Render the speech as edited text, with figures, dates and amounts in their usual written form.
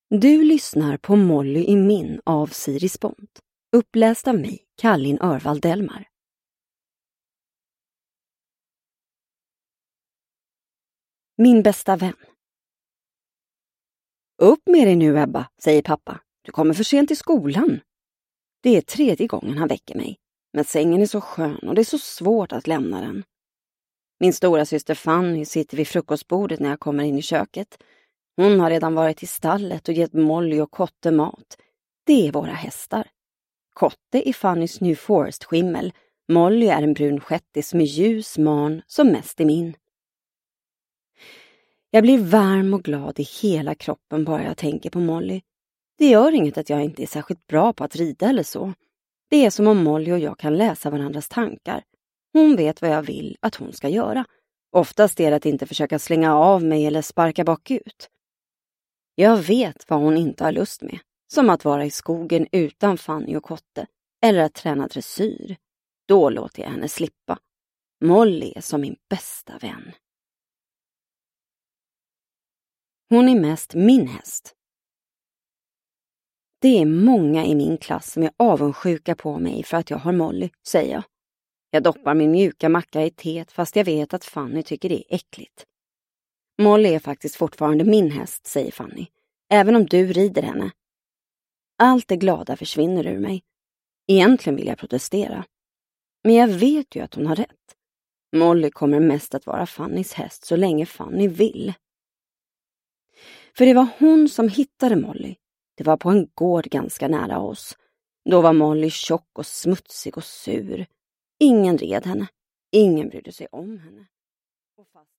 Du lyssnar på Molly i min av Siri Spont. Uppläst av mig, Kallin Örvald Delmar. Min bästa vän. Upp med dig nu, Ebba, säger pappa. Du kommer för sent till skolan. Det är 3:e gången han väcker mig. Men sängen är så skön och det är så svårt att lämna den. Min stora syster Fanny sitter vid frukostbordet när jag kommer in i köket. Hon har redan varit i stallet och gett Molly och Kotte mat. Det är våra hästar. Kotte är Fannys New Forest-skimmel. Molly är en brun shettis med ljus man som mest är min. Jag blir varm och glad i hela kroppen bara jag tänker på Molly. Det gör inget att jag inte är särskilt bra på att rida eller så. Det är som om Molly och jag kan läsa varandras tankar. Hon vet vad jag vill att hon ska göra. Oftast är det att inte försöka slänga av mig eller sparka bakut. Jag vet vad hon inte har lust med. Som att vara i skogen utan Fanny och Kotte. Eller att träna dressyr. Då låter jag henne slippa. Molly är som min bästa vän. Hon är mest min häst. Det är många i min klass som är avundsjuka på mig för att jag har Molly, säger jag. Jag doppar min mjuka macka i teet fast jag vet att Fanny tycker det är äckligt. Molly är faktiskt fortfarande min häst, säger Fanny. Även om du rider henne. Allt det glada försvinner ur mig. Egentligen vill jag protestera. Men jag vet ju att hon har rätt. Molly kommer mest att vara Fannys häst så länge Fanny vill. För det var hon som hittade Molly. Det var på en gård ganska nära oss. Då var Molly tjock och smutsig och sur. Ingen red henne. Ingen brydde sig om henne. Och fast